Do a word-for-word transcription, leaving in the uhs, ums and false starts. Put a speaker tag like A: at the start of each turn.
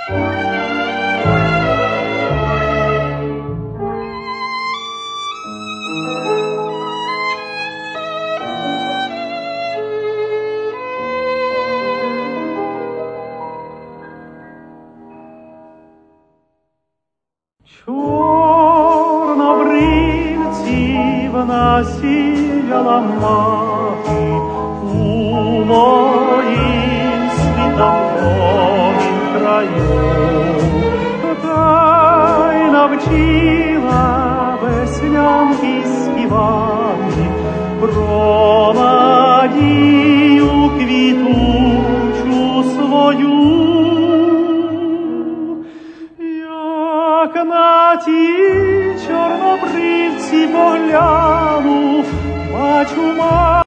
A: Чорнобривців насіяла мати у моїм світанковім краю, та й навчила веснянки співати про надію квітучу свою. Як на ті чорнобривці погляну, бачу,